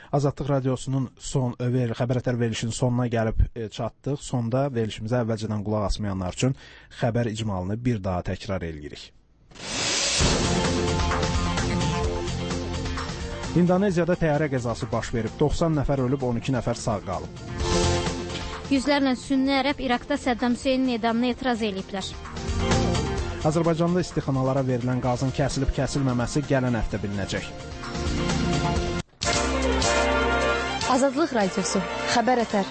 Azadlıq Radiosunun xəbər verilişinin sonuna gəlib çatdıq. Sonda verilişimizə əvvəlcədən qulaq asmayanlar üçün xəbər icmalını bir daha təkrar edirik. İndoneziyada təyyarə qəzası baş verib. 90 nəfər ölüb, 12 nəfər sağ qalıb. Yüzlərlə sünni ərəb İraqda Səddam Hüseynin edamına etiraz ediblər. Azərbaycanda istixanalara verilən qazın kəsilib-kəsilməməsi gələn həftə bilinəcək. Azadlıq Radiosu, xəbər ətər.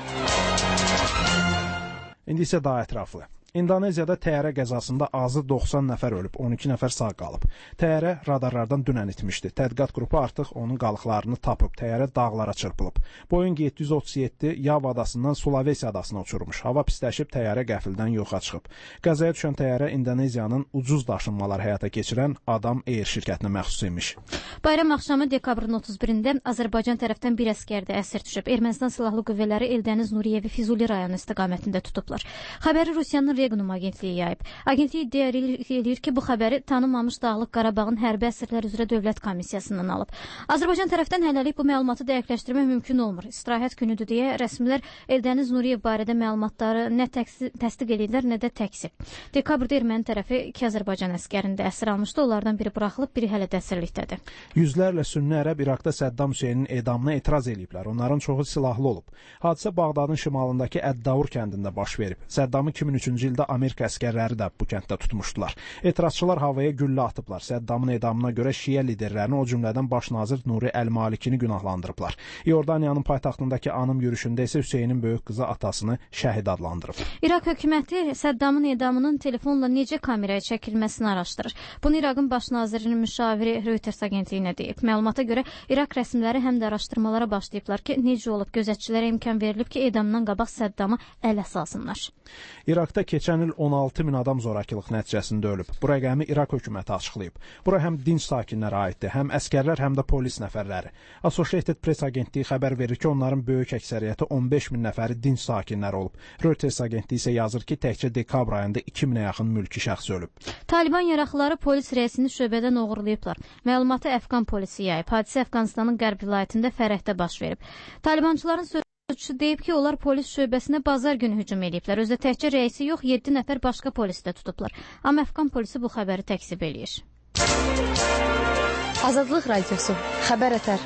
İndi isə daha ətraflı. İndoneziyada təyyarə qəzasında azı 90 nəfər ölüb, 12 nəfər sağ qalıb. Təyyarə radarlardan dünən itmişdi. Tədqiqat qrupu artıq onun qalıqlarını tapıb. Təyyarə dağlara çırpılıb. Boeing 737 Yava adasından Sulawesi adasına uçurmuş. Hava pisləşib, təyyarə qəfildən yoxa çıxıb. Qəzaya düşən təyyarə İndoneziyanın ucuz daşınmalar həyata keçirən Adam Air şirkətinə məxsus imiş. Bayram axşamı dekabrın 31-də Azərbaycan tərəfdən bir əsgər də əsir düşüb. Ermənistan silahlı qüvvələri Eldəniz Nuriyevi Füzuli rayonu istiqamətində tutublar. Xəbəri Rusiyanın Regnum agentliyi yayıb. Agentlik iddia edir ki, bu xəbəri tanınmamış Dağlıq Qarabağın hərbi əsirlər üzrə dövlət komissiyasından alıb. Azərbaycan tərəfdən hələlik bu məlumatı dəqiqləşdirmək mümkün olmur. İstirahət günüdür deyə rəsmilər Eldəniz Nuriyev barədə məlumatları nə təsdiq edirlər, nə də təkzib. Dekabrda erməni tərəfi 2 Azərbaycan əsgərini də əsir almışdı. Onlardan biri buraxılıb, biri hələ də əsirlikdədir. Yüzlərlə sünni ərəb İraqda Səddam Hüseynin edamına etiraz ediblər. Onların çoxu silahlı olub. Hadisə Bağdadın şimalındakı Əd-Davur kəndində baş verib. Səddamı 2003-cü ildə Amerika əsgərləri də bu kənddə tutmuşdular. Etirazçılar havaya güllə atıblar. Səddamın edamına görə şiə liderlərini, o cümlədən baş nazir Nuri Əl-Malikini günahlandırıblar. İordaniyanın paytaxtındakı anım yürüşündə isə Hüseynin böyük qızı atasını şəhid adlandırıb. İraq hökuməti Səddamın edamının telefonla necə kameraya çəkilməsini araşdırır. Bunu İraqın baş nazirinin müşaviri Reuters agentliyinə deyib. Məlumata görə İraq rəsmiləri həm də araşdırmalara başlayıblar ki, necə olub gözətçilərə imkan verilib ki, edamdan qabaq Səddamı ələ salsınlar. İraqda keçən il 16 min adam zorakılıq nəticəsində ölüb. Bu rəqəmi İraq hökuməti açıqlayıb. Bura həm dinc sakinlərə aiddir, həm əsgərlər, həm də polis nəfərləri. Associated Press agentliyi xəbər verir ki, onların böyük əksəriyyəti 15 min nəfəri dinc sakinlər olub. Reuters agentliyi isə yazır ki, təkcə dekabr ayında 2000-ə yaxın mülki şəxs ölüb. Taliban yaraqlıları polis rəisini şöbədən oğurlayıblar. Məlumatı Əfqan polisi yayıb. Hadisə Əfqanistanın qərb vilayətində Fərəhdə baş verib. Talibançıların sözçüsü deyib ki, onlar polis şöbəsinə bazar günü hücum ediblər. Özdə təkcə rəisi yox, 7 nəfər başqa polisi də tutublar. Amma Əfqan polisi bu xəbəri təkzib eləyir. Azadlıq Radiosu, xəbər ətər.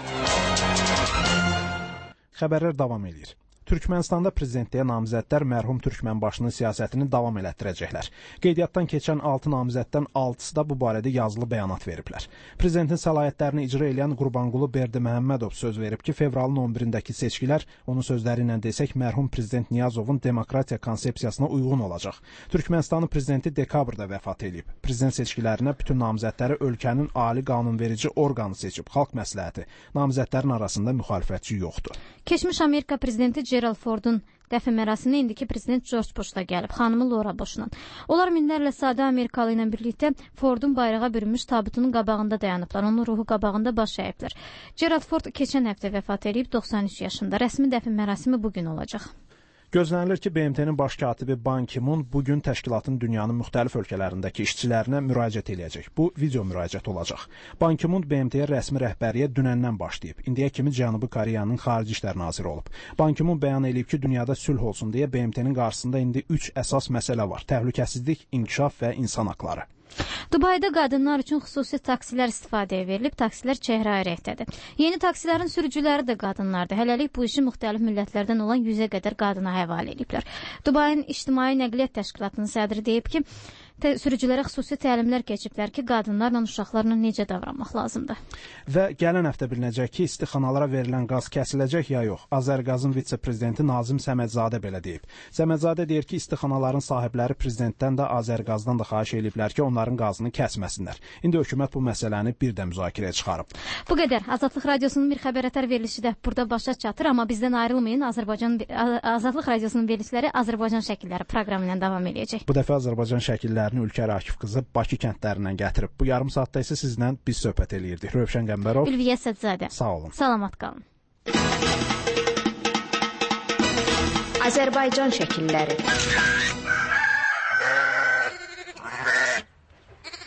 Xəbərlər davam edir. Türkmənistanda prezidentliyə namizədlər mərhum Türkmənbaşının siyasətini davam elətdirəcəklər. Qeydiyyatdan keçən 6 namizəddən 6-sı da bu barədə yazılı bəyanat veriblər. Prezidentin səlahiyyətlərini icra edən Qurbanqulu Berdiməhəmmədov söz verib ki, fevralın 11-dəki seçkilər, onun sözləri ilə desək, mərhum prezident Niyazovun demokratiya konsepsiyasına uyğun olacaq. Türkmənistanın prezidenti dekabrda vəfat edib. Prezident seçkilərinə bütün namizədləri ölkənin ali qanunverici orqanı seçib, xalq məsləhəti. Namizədlərin arasında müxalifətçi yoxdur. Keçmiş Amerika prezidenti Gerald Fordun dəfn mərasiminə indiki prezident George Bush da gəlib, xanımı Laura Bush'la. Onlar minlərlə sadə Amerikalı ilə birlikdə Fordun bayrağa bürünmüş tabutunun qabağında dayanıblar, onun ruhu qabağında baş əyiblər. Gerald Ford keçən həftə vəfat edib, 93 yaşında. Rəsmi dəfn mərasimi bugün olacaq. Gözlənilir ki, BMT-nin baş katibi Ban Ki-mun bugün təşkilatın dünyanın müxtəlif ölkələrindəki işçilərinə müraciət edəcək. Bu, video müraciət olacaq. Ban Ki-mun BMT-yə rəsmi rəhbərliyə dünəndən başlayıb. İndiyə kimi Cənubi Koreyanın xarici işlər naziri olub. Ban Ki-mun bəyan edib ki, dünyada sülh olsun deyə BMT-nin qarşısında indi 3 əsas məsələ var. Təhlükəsizlik, inkişaf və insan haqları. Dubayda qadınlar üçün xüsusi taksilər istifadəyə verilib, taksilər çəhrayı rəngdədir. Yeni taksilərin sürücüləri də qadınlardır. Hələlik bu işi müxtəlif millətlərdən olan 100-ə qədər qadına həvalə ediblər. Dubayın İctimai Nəqliyyat Təşkilatının sədri deyib ki, sürücülərə xüsusi təlimlər keçiblər ki, qadınlarla, uşaqlarla necə davranmaq lazımdır. Və gələn həftə bilinəcək ki, istixanalara verilən qaz kəsiləcək ya yox. Azərqazın vitse-prezidenti Nazim Səmədzadə belə deyib. Səmədzadə deyir ki, istixanaların sahibləri prezidentdən də Azərqazdan da xahiş ediblər ki, onların qazını kəsməsinlər. İndi hökumət bu məsələni bir də müzakirəyə çıxarıb. Bu qədər. Azadlıq Radiosunun bir xəbər ətər verilişi də burada başa çatır, amma bizdən ayrılmayın. Azadlıq Radiosunun verilişləri Azərbaycan şəkilləri proqramı ilə davam edəcək. Bu dəfə Azərbaycan şəkillərini Ülkər Akif qızı Bakı kəndlərindən gətirib. Bu yarım saatda isə sizlə biz söhbət eləyirdik. Rövşən Qəmbərov, Ülviyə Sədzadə. Sağ olun. Salamat qalın. Azərbaycan şəkilləri.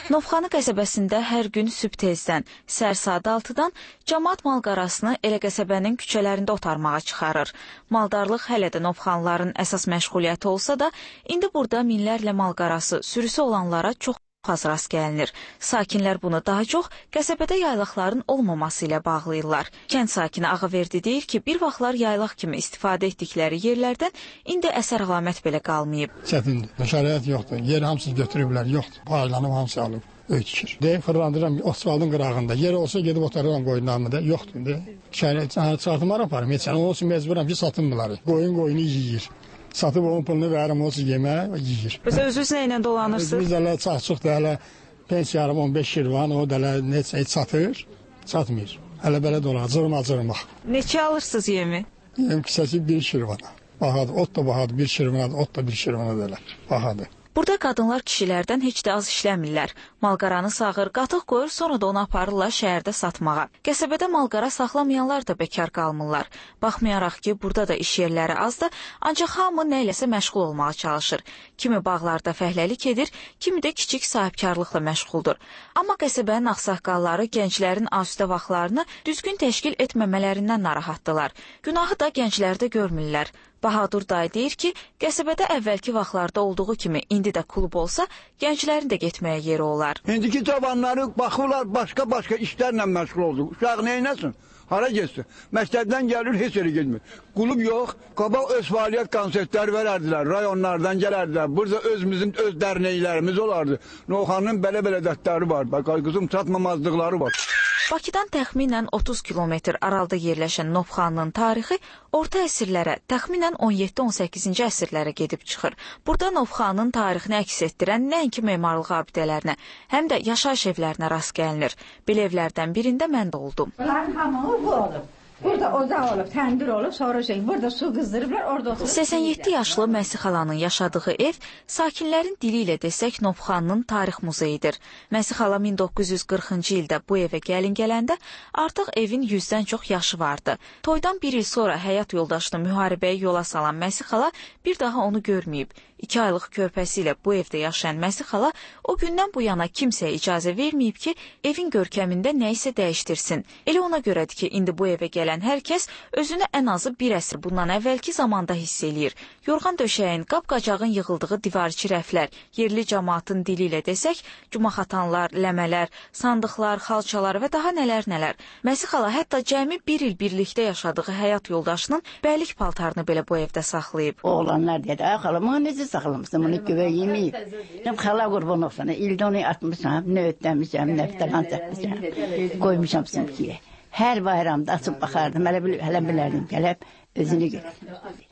Novxanı qəsəbəsində hər gün sübh tezdən, səhər saat 6-dan cəmaət malqarasını elə qəsəbənin küçələrində otarmağa çıxarır. Maldarlıq hələ də Novxanlıların əsas məşğuliyyəti olsa da, indi burada minlərlə malqarası sürüsü olanlara çox az rast gəlinir. Sakinlər bunu daha çox qəsəbədə yaylaqların olmaması ilə bağlayırlar. Kənd sakini Ağaverdi deyir ki, bir vaxtlar yaylaq kimi istifadə etdikləri yerlərdən indi əsər əlamət belə qalmayıb. Çətindir, şərait yoxdur, yer hamısını götürüblər, yoxdur, paylanıb hamısı alıb. Öykür. Deyib fırlandıram asfaltın qırağında. Yer olsa gedib otarıram qoyunlarımı da. Yoxdur. Şərait çartımar aparım. Heç onun için mecburam ki, satın bunları. Qoyunu yiyir. Satıb onun pulunu verirəm, olsa yeməyə yiyir. Özünüz nə ilə dolanırsınız? Biz hələ çox da hələ pensiyarım 15 şirvan, o da hələ neçə satır, satmır. Hələ belə dolanır, cırmaq. Neçə alırsınız yemi? Yem kisəsi 1 şirvana. Bahadır, ot da bahadır, 1 şirvanadır, ot da 1 şirvana deyilər. Bahadır. Burada qadınlar kişilərdən heç də az işləmirlər. Malqaranı sağır, qatıq qoyur, sonra da onu aparırlar şəhərdə satmağa. Qəsəbədə malqara saxlamayanlar da bekar qalmırlar. Baxmayaraq ki, burada da iş yerləri azdır, ancaq hamı nə iləsə məşğul olmağa çalışır. Kimi bağlarda fəhləlik edir, kimi də kiçik sahibkarlıqla məşğuldur. Amma qəsəbənin ağsaqqalları gənclərin asudə vaxtlarını düzgün təşkil etməmələrindən narahatdılar. Günahı da gənclərdə görmürlər. Bahadur dayı deyir ki, qəsəbədə əvvəlki vaxtlarda olduğu kimi indi də klub olsa, gənclərin də getməyə yeri olar. İndiki cavanları baxırlar, başqa işlərlə məşğul oldu. Uşaq neynəsin? Hara getsin? Məktəbdən gəlir, heç yeri getmir. Klub yox, qabaq öz fəaliyyət konsertləri verərdilər, rayonlardan gələrdilər. Burada özümüzün öz dərnəklərimiz olardı. Novxanın belə dərdləri var, qızım çatmamazlıqları var. Bakıdan təxminən 30 kilometr aralıda yerləşən Novxanının tarixi orta əsrlərə, təxminən 17-18-ci əsrlərə gedib çıxır. Burada Novxanının tarixini əks etdirən nəinki memarlıq abidələrinə, həm də yaşayış evlərinə rast gəlinir. Belə evlərdən birində mən də oldum. Bunların hamısı bu olub. Burada ocaq olub, təndir olub, sonra burada su qızdırıblar, orada oturub. 87 yaşlı Məsih xalanın yaşadığı ev sakinlərin dili ilə desək Novxanının tarix muzeyidir. Məsih xala 1940-cı ildə bu evə gəlin gələndə artıq evin 100-dən çox yaşı vardı. Toydan bir il sonra həyat yoldaşını müharibəyə yola salan Məsih xala bir daha onu görməyib. 2 aylıq körpəsi ilə bu evdə yaşayan Məsih xala o gündən bu yana kimsəyə icazə verməyib ki, evin görkəmində nə isə dəyişdirsin. Elə ona görədir ki, indi bu evə gələn hər kəs özünü ən azı bir əsr bundan əvvəlki zamanda hiss eləyir. Yorğan döşəyin, qab-qacağın yığıldığı divarçı rəflər, yerli cəmaatın dili ilə desək, cumaxatanlar, ləmələr, sandıqlar, xalçalar və daha nələr. Məsih xala hətta cəmi bir il birlikdə yaşadığı həyat yoldaşının bəylik paltarını belə bu evdə saxlayıb. Oğlanlar dedi, ay xala, necə saxlamışsın bunu güvə yeməyib? Deyim, xala qurban olsun, ildə onu atmışam, nə ötləmişəm, nə fitalan çəkmişəm, qoymuşam sinkiyə. Hər bayramda açıb baxardım, hələ bilərdim, gəlib özünü görürəm.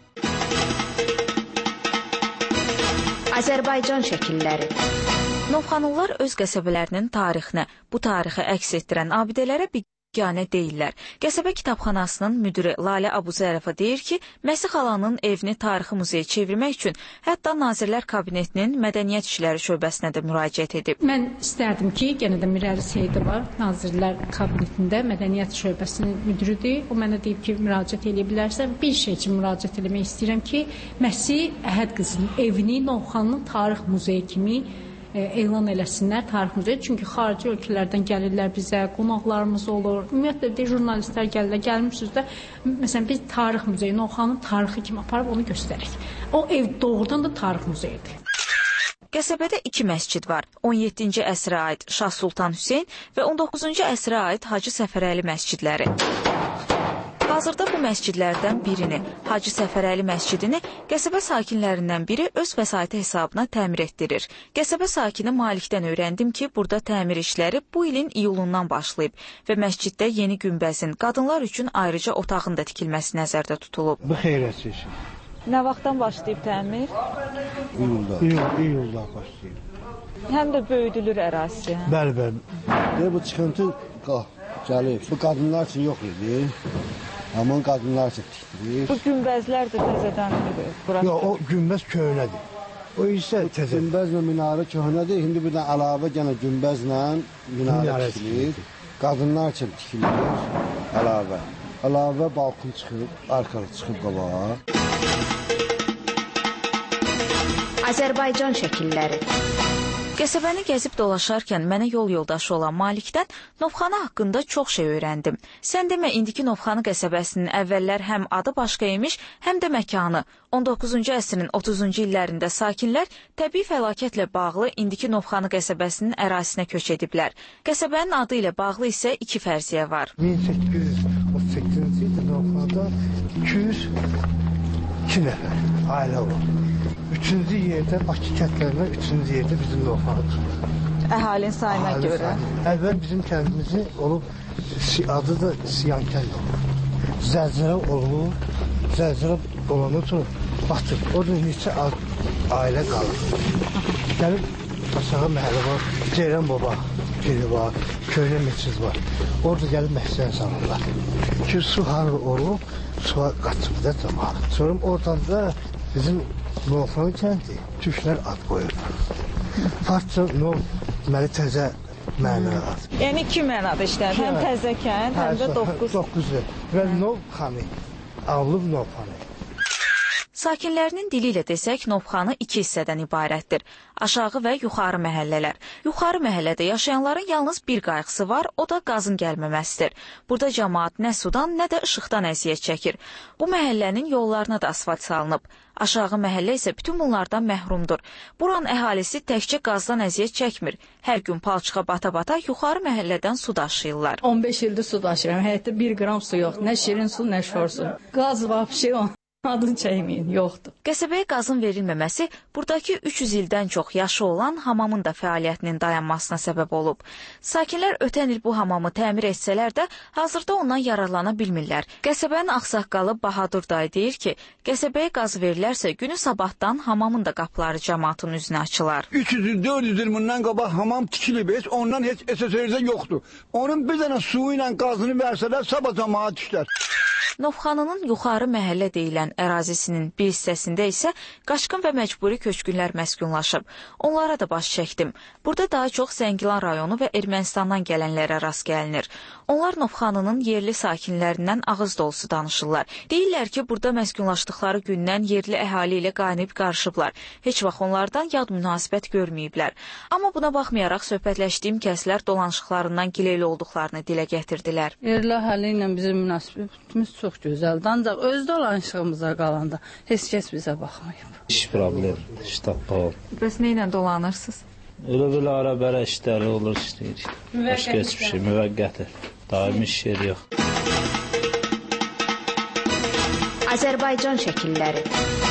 Azərbaycan şəkilləri. Novxanlılar öz qəsəbələrinin tarixini, bu tarixi əks etdirən abidələrə biganə deyirlər. Qəsəbə kitabxanasının müdiri Lalə Abuzərəfə deyir ki, Məsih xalanın evini tarixi muzeyə çevirmək üçün hətta Nazirlər Kabinetinin Mədəniyyət İşləri şöbəsinə də müraciət edib. Mən istərdim ki, yenə də Mirəli Seyidova Nazirlər Kabinetində Mədəniyyət şöbəsinin müdiridir. O mənə deyib ki, müraciət edə bilərsən. Bir şey üçün müraciət etmək istəyirəm ki, Məsih Əhəd qızının evini Novxanının tarix muzeyi kimi elan eləsinlər tarix muzeyi. Çünki xarici ölkələrdən gəlirlər bizə, qonaqlarımız olur. Ümumiyyətlə də jurnalistlər gəlirlər. Gəlmişsiniz də, məsələn, biz tarix muzeyi, Novxanın tarixi kimi aparıb onu göstərik. O ev doğrudan da tarix muzeyidir. Qəsəbədə 2 məscid var. 17-ci əsrə aid Şah Sultan Hüseyn və 19-cu əsrə aid Hacı Səfərəli məscidləri. Hazırda bu məscidlərdən birini, Hacı Səfərəli məscidini qəsəbə sakinlərindən biri öz vəsaiti hesabına təmir etdirir. Qəsəbə sakini Malikdən öyrəndim ki, burada təmir işləri bu ilin iyulundan başlayıb və məsciddə yeni günbəzin, qadınlar üçün ayrıca otağın da tikilməsi nəzərdə tutulub. Bu xeyrətsiz. Nə vaxtdan başlayıb təmir? İyulda başlayıb. Həm də böyüdülür ərazisi. Bəli. Bu çıxıntı gəlib. Bu qadınlar üçün yox idi. Amma qadınlar üçün tikdirir. Bu günbəzlər də təzədən burası. Yox, o günbəz köhnədir. O isə təzə. Günbəzlə minarə köhnədir. İndi bir də əlavə yenə günbəzlə minarə tikilir. Qadınlar üçün tikilir əlavə. Əlavə balkon çıxıb, arxalı çıxıb qabağa. Azərbaycan şəkilləri. Qəsəbəni gəzib dolaşarkən mənə yol yoldaşı olan Malikdən Novxanı haqqında çox şey öyrəndim. Sən demə, indiki Novxanı qəsəbəsinin əvvəllər həm adı başqa imiş, həm də məkanı. 19-cu əsrin 30-cu illərində sakinlər təbii fəlakətlə bağlı indiki Novxanı qəsəbəsinin ərazisinə köç ediblər. Qəsəbənin adı ilə bağlı isə iki fərziyyə var. 1838-ci ildə Novxanada 202 nəfər ailə olub. Üçüncü yerdə Bakı kəndlərindən üçüncü yerdə bizim Novxanıdır. Əhalinin sayına görə. Əvvəl bizim kəndimizin olub, adı da Siyankənd olub. Zəlzələ olub, zəlzələ olanı üçün batıb. Orada neçə ailə qalır. Gəlib aşağı məhəllə var, Ceyran Baba piri var, köynə meçiz var. Orada gəlib məhsəyə salırlar. Ki, su harı olub, suya qaçıb da cəmaat. Sonra oradan da bizim Novxanı kəndi türklər ad qoyur. Parça Nov deməli təzə məna ad. Yəni iki mənada işlər. Həm təzə kənd, həm də 9. Və Novxanı, Avlub Novxanı. Sakinlərinin dili ilə desək, Novxanı iki hissədən ibarətdir. Aşağı və yuxarı məhəllələr. Yuxarı məhəllədə yaşayanların yalnız bir qayğısı var, o da qazın gəlməməsidir. Burada cəmaat nə sudan, nə də işıqdan əziyyət çəkir. Bu məhəllənin yollarına da asfalt salınıb. Aşağı məhəllə isə bütün bunlardan məhrumdur. Buranın əhalisi təkcə qazdan əziyyət çəkmir. Hər gün palçığa bata-bata yuxarı məhəllədən su daşıyırlar. 15 ildir su daşıyıram. Həyətdə 1 qram su yox. Nə şirin su, nə şor su. Qaz vapşi adını çəkməyin, yoxdur. Qəsəbəyə qazın verilməməsi buradakı 300 ildən çox yaşı olan hamamın da fəaliyyətinin dayanmasına səbəb olub. Sakinlər ötən il bu hamamı təmir etsələr də hazırda ondan yararlana bilmirlər. Qəsəbənin ağsaqqalı Bahadur dayı deyir ki, qəsəbəyə qaz verilərsə günü sabahdan hamamın da qapıları cəmaatın üzünə açılar. 300-400 il bundan qabaq hamam tikilib, ondan heç SSR-də yoxdur. Onun bir dənə suyu ilə qazını versələr sabah cəmaat işlər. Novxanının yuxarı məhəllə deyilən ərazisinin bir hissəsində isə qaçqın və məcburi köçkünlər məskunlaşıb. Onlara da baş çəkdim. Burada daha çox Zəngilan rayonu və Ermənistandan gələnlərə rast gəlinir. Onlar Novxanının yerli sakinlərindən ağız dolusu danışırlar. Deyirlər ki, burada məskunlaşdıqları gündən yerli əhali ilə qaynayıb qarışıblar. Heç vaxt onlardan yad münasibət görməyiblər. Amma buna baxmayaraq söhbətləşdiyim kəslər dolanışıqlarından gileyli olduqlarını dilə gətirdilər. Yerli əhali ilə bizim münasibətimiz çox gözəldir. Ancaq öz dolanışığımıza qalanda heç kəs bizə baxmayıb. İş problemdir, iştapqa. Bəs nə ilə dolanırsınız? Elə-belə ara-bəra işləri olur, işləyirik. Başqa heç bir şey, müvəqqəti. Daimi iş yeri yox. Azərbaycan şəkilləri.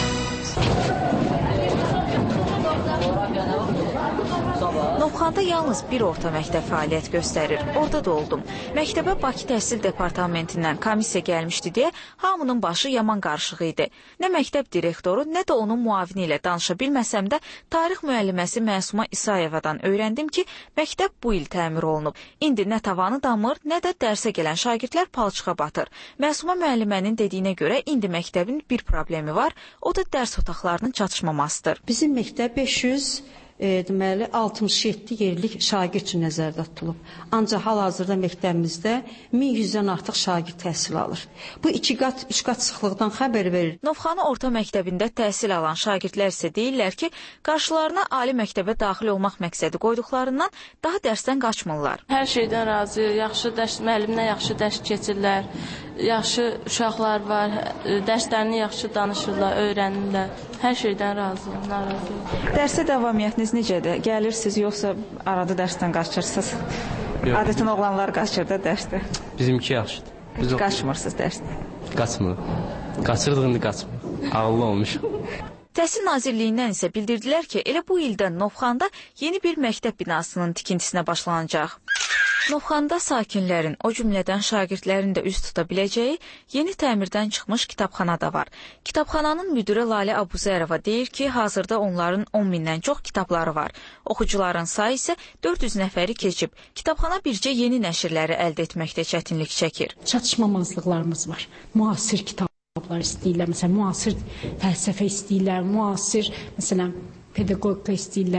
Novxanda yalnız bir orta məktəb fəaliyyət göstərir. Orada da oldum. Məktəbə Bakı Təhsil Departamentindən komissiya gəlmişdi deyə hamının başı yaman qarışıq idi. Nə məktəb direktoru, nə də onun müavini ilə danışa bilməsəm də tarix müəlliməsi Məsuma İsayevadan öyrəndim ki, məktəb bu il təmir olunub. İndi nə tavanı damır, nə də dərsə gələn şagirdlər palçığa batır. Məsuma müəllimənin dediyinə görə indi məktəbin bir problemi var, o da dərs otaqlarının çatışmamasıdır. Bizim məktəb 500 67 yerlik şagird üçün nəzərdə tutulub. Ancaq hal-hazırda məktəbimizdə 1100-dən artıq şagird təhsil alır. Bu 2 qat, 3 qat sıxlıqdan xəbər verir. Novxanı orta məktəbində təhsil alan şagirdlər isə deyirlər ki, qarşılarına ali məktəbə daxil olmaq məqsədi qoyduqlarından daha dərsdən qaçmırlar. Hər şeydən razıyıq, yaxşı dərs, müəllimlə yaxşı dərs keçirlər, yaxşı uşaqlar var, dərslərini yaxşı danışırlar, öyrənirlər. Hər şeydən razıyam, narazıyam. Dərsə davamiyyətiniz necədir? Gəlirsiniz, yoxsa arada dərsdən qaçırsınız? Adətən oğlanlar qaçır da dərsdə. Bizimki yaxşıdır. Biz qaçmırsınız dərsdə? Qaçmırıq. Qaçırdıq, indi qaçmırıq. Ağıllı olmuşuq. Təhsil Nazirliyindən isə bildirdilər ki, elə bu ildən Novxanda yeni bir məktəb binasının tikintisinə başlanacaq. Novxanda sakinlərin, o cümlədən şagirdlərin də üz tuta biləcəyi yeni təmirdən çıxmış kitabxana da var. Kitabxananın müdiri Lalə Abuzərova deyir ki, hazırda onların 10 mindən çox kitabları var. Oxucuların sayı isə 400 nəfəri keçib. Kitabxana bircə yeni nəşrləri əldə etməkdə çətinlik çəkir. Çatışmamazlıqlarımız var. Müasir kitablar istəyirlər, məsələn, müasir fəlsəfə istəyirlər, müasir, məsələn, pedaqogika istəyirlər,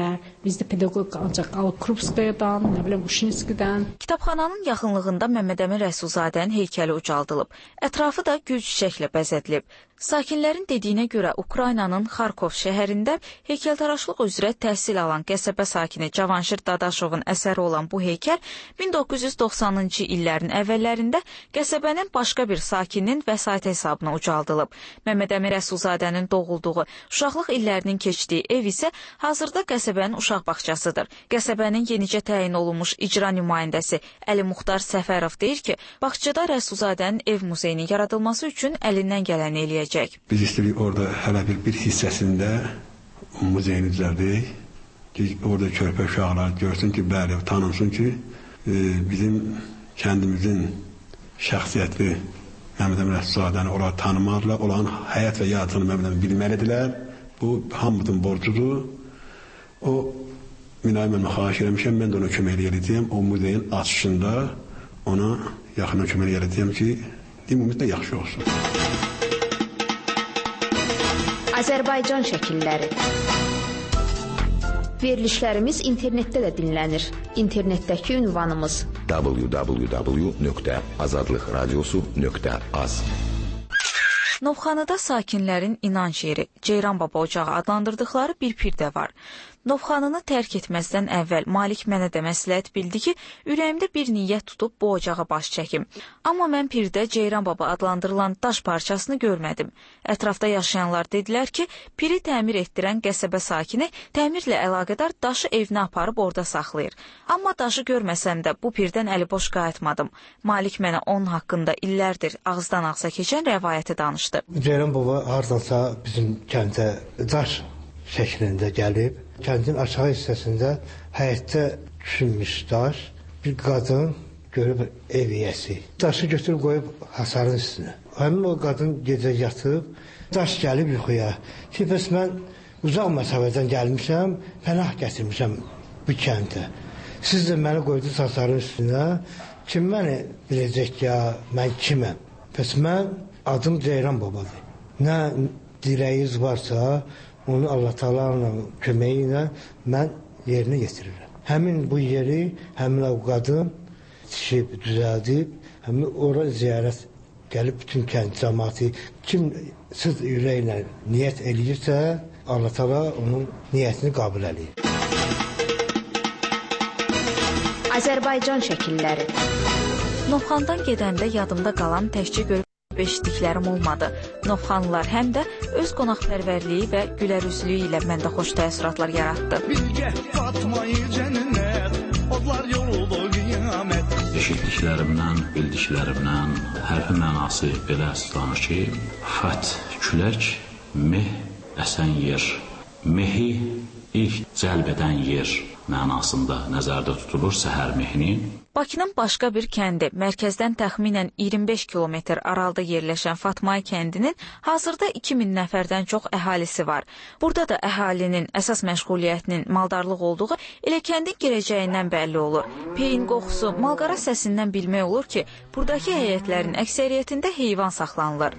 Bizdə pedaqoq ancaq Krupskayadan, nə bilim Uşinskidən. Kitabxananın yaxınlığında Məmmədəmin Rəsulzadənin heykəli ucaldılıb. Ətrafı da gül çiçəklə bəzədilib. Sakinlərin dediyinə görə Ukraynanın Xarkov şəhərində heykəltaraşlıq üzrə təhsil alan qəsəbə sakini Cavanşir Dadaşovun əsəri olan bu heykəl 1990-cı illərin əvvəllərində qəsəbənin başqa bir sakininin vəsait hesabına ucaldılıb. Məmmədəmin Rəsulzadənin doğulduğu, uşaqlıq illərinin keçdiyi ev isə hazırda qəsəbənin uşaq bağçasıdır. Qəsəbənin yenicə təyin olunmuş icra nümayəndəsi Əli Muxtar Səfərov deyir ki, bağçada Rəsulzadənin ev muzeyinin yaradılması üçün əlindən gələni eləyəcək. Biz istəyirik orada hələ bir hissəsində muzeyini düzəldik ki, orada körpə uşaqlar görsün ki, bəli, tanınsın ki, bizim kəndimizin şəxsiyyətli Məmmədəmin Rəsulzadəni onlar tanımalıdırlar, olan həyat və yaradıcılığını Məmmədəmin bilməlidirlər. Bu, hamımızın borcudur. O, mülayimə xahiş eləmişəm, mən də ona kömək eləyəcəyəm. O muzeyin açışında ona yaxından kömək eləyəcəyəm ki, limumuz da yaxşı olsun. Azərbaycan şəkilləri. Verilişlərimiz internetdə də dinlənir. İnternetdəki ünvanımız www.azadlıqradiosu.az. Novxanıda sakinlərin inanc yeri, Ceyran Baba ocağı adlandırdıqları bir pir də var. Novxanını tərk etməzdən əvvəl Malik mənə də məsləhət bildi ki, ürəyimdə bir niyyət tutub bu ocağa baş çəkim. Amma mən pirdə Ceyran Baba adlandırılan daş parçasını görmədim. Ətrafda yaşayanlar dedilər ki, piri təmir etdirən qəsəbə sakini təmirlə əlaqədar daşı evinə aparıb orada saxlayır. Amma daşı görməsəm də bu pirdən əliboş qayıtmadım. Malik mənə onun haqqında illərdir ağızdan ağza keçən rəvayəti danışdı. Ceyran Baba hardansa bizim kəndə daş şəklində gəlib. Kəndin aşağı hissəsində həyətdə düşünmüş daş, bir qadın görüb ev yiyəsi. Daşı götürüb qoyub hasarın üstünə. Həmin o qadın gecə yatıb, daş gəlib yuxuya. Ki, bəs mən uzaq məsafədən gəlmişəm, pənah gətirmişəm bu kəndə. Siz də məni qoydunuz hasarın üstünə. Kim məni biləcək ya, mən kiməm? Bəs mən adım Ceyran Babadır. Nə dirəyiz varsa, onu Allah Taala'nın köməyi ilə mən yerinə yetirirəm. Həmin bu yeri, həmin o qadın tikib, düzəldib, həmin ora ziyarət gəlib bütün kənd cəmaatı kim siz ürəklə niyyət eləyirsə, Allah Taala onun niyyətini qəbul eləyir. Azərbaycan şəkilləri. Novxandan gedəndə yadımda qalan təkcə görüb eşitdiklərim olmadı. Novxanlılar həm də öz qonaqpərvərliyi və gülərüzlüyü ilə məndə xoş təəssüratlar yaratdı. Eşitdiklərimdən, bildiklərimdən hərfi mənası belə əsaslanır ki, fət, külək, meh, əsən yer, mehi ilk cəlb edən yer mənasında nəzərdə tutulur səhər mehini. Bakının başqa bir kəndi, mərkəzdən təxminən 25 kilometr aralıda yerləşən Fatmay kəndinin hazırda 2000 nəfərdən çox əhalisi var. Burada da əhalinin əsas məşğuliyyətinin maldarlıq olduğu elə kəndin girəcəyindən bəlli olur. Peyin qoxusu, malqara səsindən bilmək olur ki, buradakı həyətlərin əksəriyyətində heyvan saxlanılır.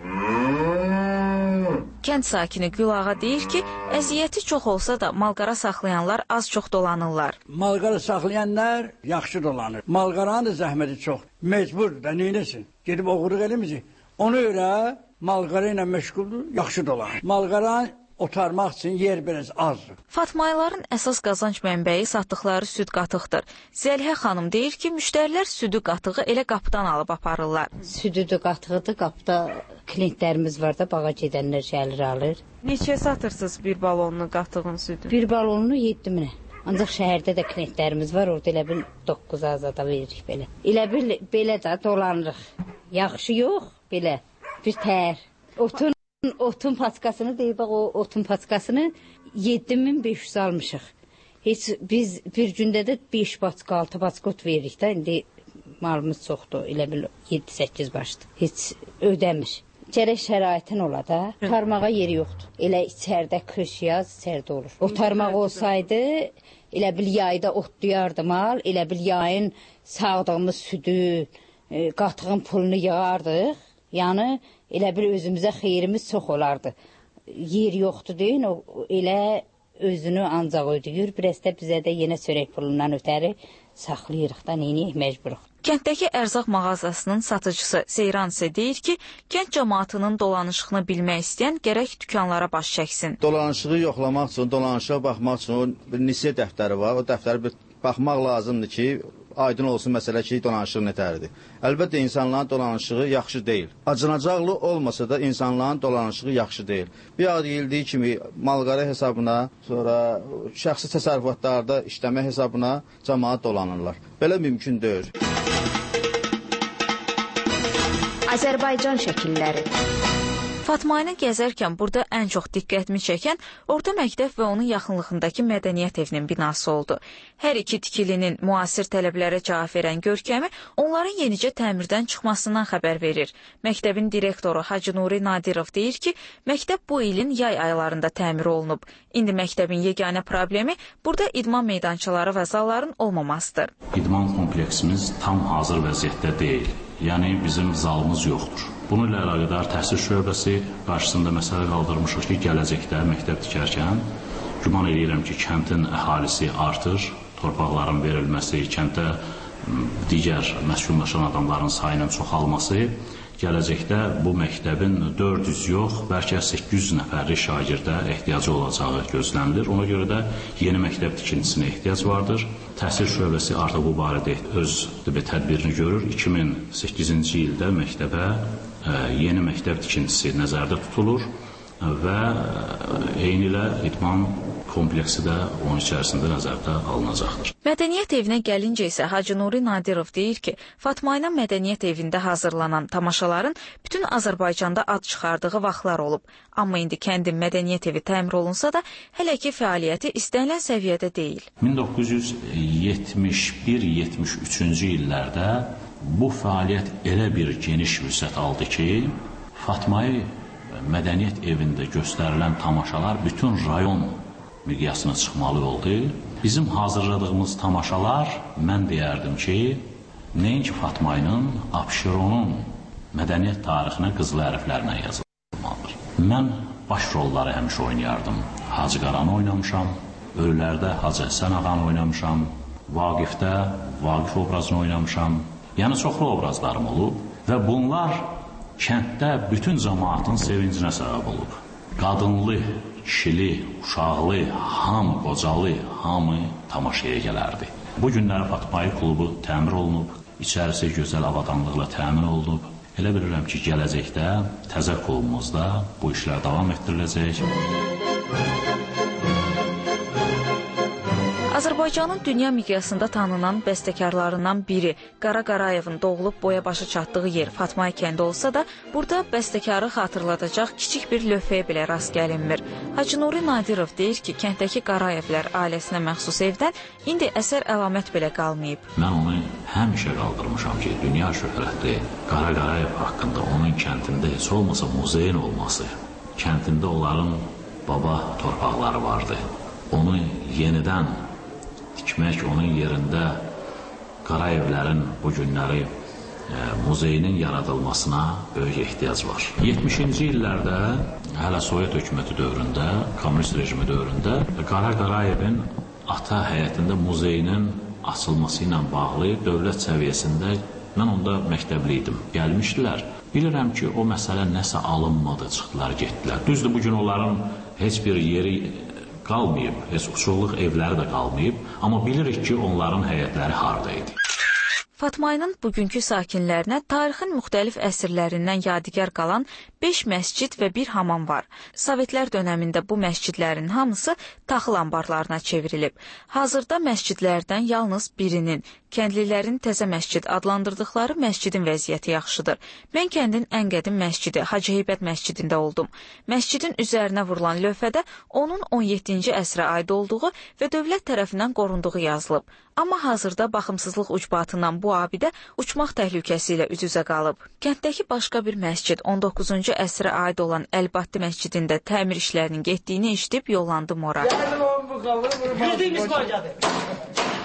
Kənd sakini Gülağa deyir ki, əziyyəti çox olsa da malqara saxlayanlar az-çox dolanırlar. Malqara saxlayanlar yaxşı dolanır. Malqaranın da zəhməti çox. Mecbur da neyləsin? Gedib oğurluq eləməyəcək. Ona görə malqara ilə məşğuldur, yaxşı dolanır. Malqaranı otarmaq üçün yer biraz azdır. Fatmayların əsas qazanc mənbəyi satdıqları süd qatıqdır. Zəlihə xanım deyir ki, müştərilər südü qatığı elə qapıdan alıb aparırlar. Südü qatığıdır, qapıda klientlərimiz var da, bağa gedənlər gəlir alır. Neçəyə satırsınız bir balonlu qatığın südü? Bir balonlu 7 minə. Ancaq şəhərdə də klientlərimiz var, orada elə bil 9 azada veririk belə. Elə bil belə də dolanırıq. Yaxşı yox, belə bir tər. Otun paskasını deyib, o otun paskasını 7500 almışıq. Heç biz bir gündə də 5 paska, 6 paska ot veririk də, indi malımız çoxdur, elə bil 7-8 başdır. Heç ödəmir. Gərək şəraitin ola da, otarmağa yeri yoxdur. Elə içərdə qış yaz, içərdə olur. Otarmaq olsaydı, elə bil yayda otlayardı mal, elə bil yayın sağdığımız südü, qatığın pulunu yığardıq. Yəni, elə bil özümüzə xeyrimiz çox olardı. Yer yoxdur deyin, elə özünü ancaq ödəyir, biraz da bizə də yenə çörək pulundan ötəri saxlayırıq da, neyini məcburuq. Kənddəki ərzaq mağazasının satıcısı Seyran isə deyir ki, kənd cəmaatının dolanışığını bilmək istəyən gərək dükanlara baş çəksin. Dolanışığı yoxlamaq üçün, dolanışığa baxmaq üçün bir nisiyə dəftəri var. O dəftəri bir baxmaq lazımdır ki, aydın olsun məsələ ki, dolanışıq nətərdir. Əlbəttə, insanların dolanışığı yaxşı deyil. Acınacaqlı olmasa da insanların dolanışığı yaxşı deyil. Bir ad deyildiyi kimi malqara hesabına, sonra şəxsi təsərrüfatlarda işləmə hesabına cəmaat dolanırlar. Belə mümkün deyil. Azərbaycan şəkilləri. Fatma ilə gəzərkən burada ən çox diqqətimi çəkən orta məktəb və onun yaxınlığındakı mədəniyyət evinin binası oldu. Hər iki tikilinin müasir tələblərə cavab verən görkəmi onların yenicə təmirdən çıxmasından xəbər verir. Məktəbin direktoru Hacı Nuri Nadirov deyir ki, məktəb bu ilin yay aylarında təmir olunub. İndi məktəbin yeganə problemi burada idman meydançaları və zalların olmamasıdır. İdman kompleksimiz tam hazır vəziyyətdə deyil. Yəni bizim zalımız yoxdur. Bununla əlaqədar təhsil şöbəsi qarşısında məsələ qaldırmışıq ki, gələcəkdə məktəb tikərkən güman edirəm ki, kəndin əhalisi artır, torpaqların verilməsi, kənddə digər məskunlaşan adamların sayının çoxalması gələcəkdə bu məktəbin 400 yox, bəlkə 800 nəfərlik şagirdə ehtiyacı olacağı gözlənilir. Ona görə də yeni məktəb tikintisinə ehtiyac vardır. Təhsil şöbəsi artıq bu barədə öz tədbirini görür. 2008-ci ildə məktəbə yeni məktəb tikintisi nəzərdə tutulur və eyni ilə idman kompleksi də onun içərisində nəzərdə alınacaqdır. Mədəniyyət evinə gəlincə isə Hacı Nuri Nadirov deyir ki, Fatma ilə mədəniyyət evində hazırlanan tamaşaların bütün Azərbaycanda ad çıxardığı vaxtlar olub. Amma indi kəndin mədəniyyət evi təmir olunsa da, hələ ki fəaliyyəti istənilən səviyyədə deyil. 1971-73-cü illərdə bu fəaliyyət elə bir geniş vüsət aldı ki, Fatmayı mədəniyyət evində göstərilən tamaşalar bütün rayon miqyasına çıxmalı oldu. Bizim hazırladığımız tamaşalar, mən deyərdim ki, nəinki Fatmayının, Abşeronun mədəniyyət tarixinə qızıl hərflərlə yazılmalıdır. Mən baş rolları həmişə oynayardım. Hacı Qaranı oynamışam, Ölülərdə Hacı Həsən ağanı oynamışam, Vaqifdə Vaqif obrazını oynamışam. Yəni çoxlu obrazlarım olub və bunlar kənddə bütün cəmaatın sevincinə səbəb olub. Qadınlı, kişili, uşaqlı, qocalı, hamı tamaşaya gələrdi. Bu günləri Fatmayı klubu təmir olunub, içərisi gözəl avadanlıqla təmin olunub. Elə bilirəm ki, gələcəkdə təzə klubumuzda bu işlər davam etdiriləcək. Azərbaycanın dünya miqyasında tanınan bəstəkarlarından biri Qara Qarayevin doğulub boya başı çatdığı yer Fatma kəndi olsa da, burada bəstəkarı xatırladacaq kiçik bir lövhəyə belə rast gəlinmir. Hacı Nuri Nadirov deyir ki, kənddəki Qarayevlər ailəsinə məxsus evdən indi əsər əlamət belə qalmayıb. Mən onu həmişə qaldırmışam ki, dünya şöhrətli Qara Qarayev haqqında onun kəndində heç olmasa muzeyin olması, kəndində onların baba torpaqları vardı. Onu yenidən tikmək, onun yerində Qarayevlərin bu günləri muzeyinin yaradılmasına böyük ehtiyac var. 70-ci illərdə, hələ Sovet hökuməti dövründə, kommunist rejimi dövründə Qara Qarayevin ata həyətində muzeyinin açılması ilə bağlı dövlət səviyyəsində mən onda məktəbli idim. Gəlmişdilər. Bilirəm ki, o məsələ nəsə alınmadı, çıxdılar, getdilər. Düzdür, bugün onların heç bir yeri qalmayıb, heç uçuqluq evləri də qalmayıb, amma bilirik ki, onların həyətləri harda idi. Fatmayının bugünkü sakinlərinə tarixin müxtəlif əsrlərindən yadigar qalan 5 məscid və bir hamam var. Sovetlər dönəmində bu məscidlərin hamısı taxıl anbarlarına çevrilib. Hazırda məscidlərdən yalnız birinin, kəndlilərin təzə məscid adlandırdıqları məscidin vəziyyəti yaxşıdır. Mən kəndin ən qədim məscidi Hacı Heybət məscidində oldum. Məscidin üzərinə vurulan lövhədə onun 17-ci əsrə aid olduğu və dövlət tərəfindən qorunduğu yazılıb. Amma hazırda baxımsızlıq ucbatından bu abidə uçmaq təhlükəsi ilə üz-üzə qalıb. Kənddəki başqa bir məscid 19-cu əsrə aid olan Əlbatti məscidində təmir işlərinin getdiyini eşidib yollandım ora.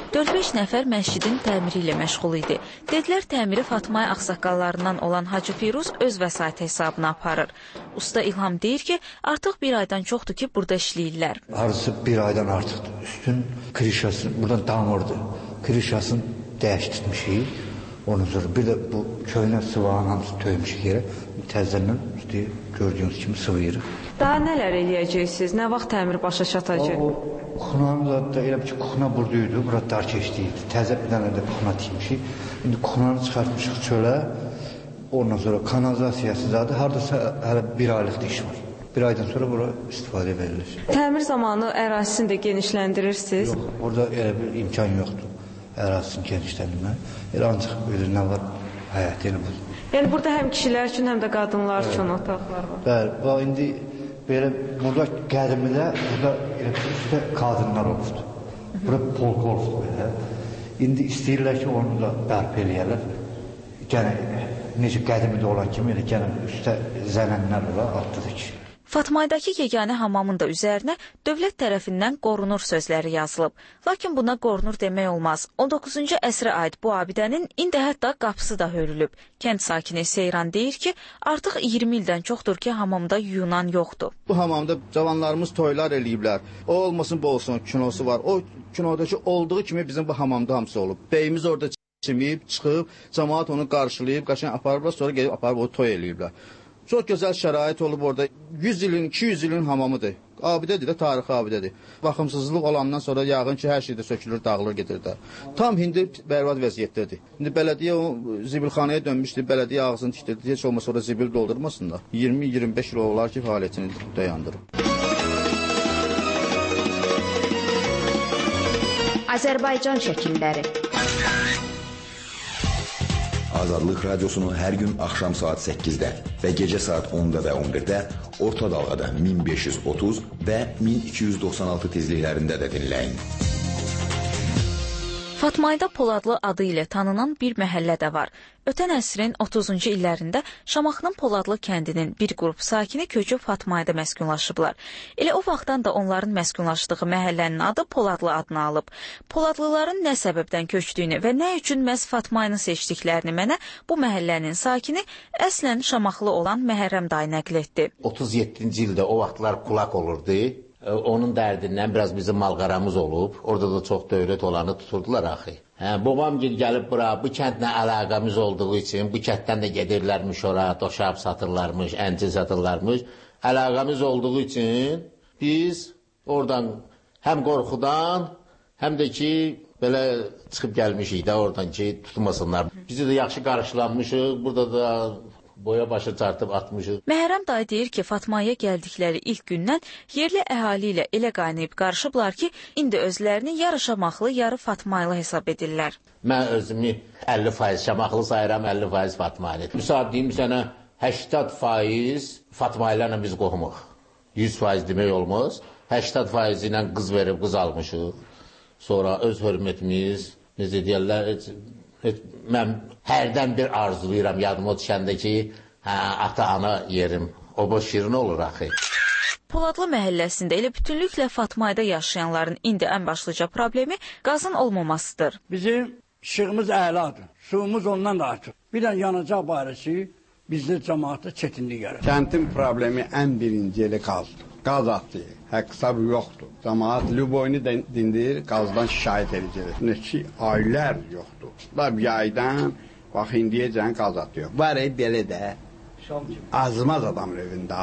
4-5 nəfər məscidin təmiri ilə məşğul idi. Dedilər təmiri Fatmay ağsaqqallarından olan Hacı Firuz öz vəsait hesabına aparır. Usta İlham deyir ki, artıq bir aydan çoxdur ki, burada işləyirlər. Arası bir aydan artıqdır. Üstün krişası, buradan damırdı. Krişasını dəyişdirmişik. Ondan sonra bir də bu köynə sıvağın hamısı töymüşük yerə. Təzədən üstü gördüyünüz kimi sıvıyırıq. Daha nələr eləyəcəksiniz? Nə vaxt təmir başa çatacaq? Kuxunamız da elə bir ki, kuxuna buradaydı, burada dar keçdiydi. Təzə bir dənə də kuxuna tikmişik. İndi kuxunanı çıxartmışıq çölə. Ondan sonra kanalizasiyası zadı. Haradasa hələ bir aylıqda iş var. Bir aydan sonra bura istifadə verilir. Təmir zamanı ərazisini də genişləndirirsiniz? Yox, orada elə bir imkan yoxdur. Ərazisini genişləndirmək. Elə ancaq böyle nə var? Həyat elə bu. Yəni burada həm kişilər üçün, həm də qadınlar üçün otaqlar var. Bəli, bax indi belə burada qədimidə burada üstə qadınlar olubdu. Bura polk olubdu belə. İndi istəyirlər ki, onu da bərpa eləyərlər. Gənə necə qədimidə olan kimi elə gənə üstə zənənlər var, altda da kişilər. Fatmaydakı yeganə hamamın da üzərinə dövlət tərəfindən qorunur sözləri yazılıb. Lakin buna qorunur demək olmaz. 19-cu əsrə aid bu abidənin indi hətta qapısı da hörülüb. Kənd sakini Seyran deyir ki, artıq 20 ildən çoxdur ki, hamamda yuyunan yoxdur. Bu hamamda cavanlarımız toylar eləyiblər. O olmasın, bu olsun, kinosu var. O kinodakı olduğu kimi bizim bu hamamda hamısı olub. Beyimiz orada çimib, çıxıb, cəmaat onu qarşılayıb, qaşın aparıblar, sonra gelib aparıb o toy eləyiblər. Çox gözəl şərait olub orada. 100 ilin, 200 ilin hamamıdır. Abidədir də, tarixi abidədir. Baxımsızlıq olandan sonra yağın ki, hər şeydə sökülür, dağılır, gedir də. Tam indi bərbad vəziyyətdədir. İndi bələdiyyə o zibilxanaya dönmüşdür, bələdiyyə ağzını tikdirdi. Heç olmasa orada zibil doldurmasınlar. 20-25 il olar ki, fəaliyyətini dayandırıb. Azərbaycan şəkilləri. Azadlıq Radiosunu hər gün axşam saat 8-də və gecə saat 10-da və 11-də orta dalğada 1530 və 1296 tezliklərində də dinləyin. Fatmayda Poladlı adı ilə tanınan bir məhəllə də var. Ötən əsrin 30-cu illərində Şamaxının Poladlı kəndinin bir qrup sakini köçüb Fatmayda məskunlaşıblar. Elə o vaxtdan da onların məskunlaşdığı məhəllənin adı Poladlı adını alıb. Poladlıların nə səbəbdən köçdüyünü və nə üçün məhz Fatmayını seçdiklərini mənə bu məhəllənin sakini əslən Şamaxlı olan Məhərrəm dayı nəql etdi. 37-ci ildə o vaxtlar kulak olurdu. Onun dərdindən biraz bizim malqaramız olub. Orada da çox dövlət olanı tuturdular axı. Babam gəlib bura, bu kəndlə əlaqəmiz olduğu üçün, bu kənddən də gedirlərmiş ora, doşab satırlarmış, əncil satırlarmış. Əlaqəmiz olduğu üçün biz oradan həm qorxudan, həm də ki, belə çıxıb gəlmişik də oradan ki, tutmasınlar. Bizi də yaxşı qarşılanmışıq, burada da boya başı çartıb atmışıq. Məhərrəm dayı deyir ki, Fatmaya gəldikləri ilk gündən yerli əhali ilə elə qaynayıb qarışıblar ki, indi özlərini yarı şamaxlı, yarı Fatmaylı hesab edirlər. Mən özümü 50% şamaxlı sayıram, 50% Fatmaylı. Müsaad deyim sənə, 80% Fatmaylarla biz qohumuq. 100% demək olmaz. 80% ilə qız verib qız almışıq. Sonra öz hörmətimiz, necə deyərlər, mən hərdən bir arzulayıram yadıma düşəndə ki, ata-ana yerim. O boş şirin olur axı. Poladlı məhəlləsində elə bütünlüklə Fatmayda yaşayanların indi ən başlıca problemi qazın olmamasıdır. Bizim işığımız əladır. Suyumuz ondan da artır. Bir də yanacaq barəsi bizdə cəmaatda çətinlik yarar. Kəndin problemi ən birinci elə qazdır. Qaz atdı. Haqq-hesabı yoxdur. Cəmaat lüboyunu dindir, qazdan şikayət edəcək. Neçə aylar yoxdur. Lab yaydan, bax indiyəcən qaz atıyor. Var belə də azmaz adamın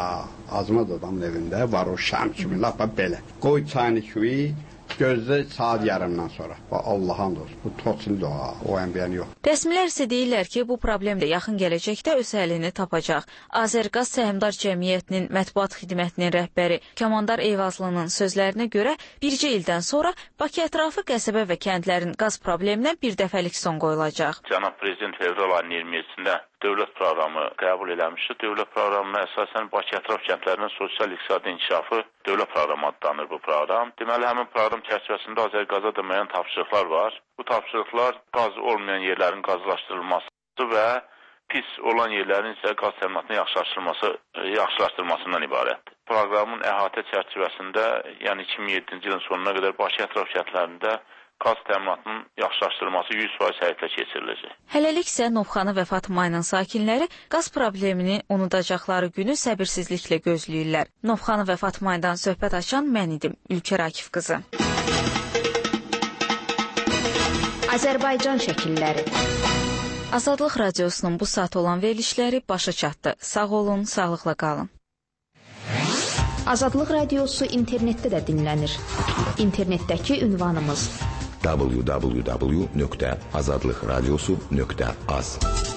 evində var o şam kimi, lap belə. Qoy çayını küvi, gözlə saat yarımdan sonra. Allah'ın olsun, bu toçun doğa, o ənbiyən yox. Rəsmilər isə deyirlər ki, bu problem də yaxın gələcəkdə öz həlini tapacaq. Azərqaz Səhmdar Cəmiyyətinin mətbuat xidmətinin rəhbəri Kamandar Eyvazlının sözlərinə görə bircə ildən sonra Bakı ətrafı qəsəbə və kəndlərin qaz probleminə bir dəfəlik son qoyulacaq. Cənab Prezident fevral ayının 27-sində dövlət proqramı qəbul eləmişdir. Dövlət proqramına əsasən Bakı ətraf kəndlərinin sosial-iqtisadi inkişafı dövlət proqramı adlanır bu proqram. Deməli, həmin proqram çərçivəsində Azərqaza da müəyyən tapşırıqlar var. Bu tapşırıqlar qaz olmayan yerlərin qazlaşdırılması və pis olan yerlərin isə qaz təminatının yaxşılaşdırılmasından ibarətdir. Proqramın əhatə çərçivəsində, yəni 2007-ci ilin sonuna qədər Bakı ətraf kəndlərində qaz təminatının yaxşılaşdırılması 100% həyata keçiriləcək. Hələlik isə Novxanı və Fatmayının sakinləri qaz problemini unudacaqları günü səbirsizliklə gözləyirlər. Novxanı və Fatmayından söhbət açan mən idim, Ülkər Akif qızı. Azərbaycan şəkilləri. Azadlıq Radiosunun bu saat olan verilişləri başa çatdı. Sağ olun, sağlıqla qalın. Azadlıq Radiosu internetdə də dinlənir. İnternetdəki ünvanımız www.azadlıqradiosu.az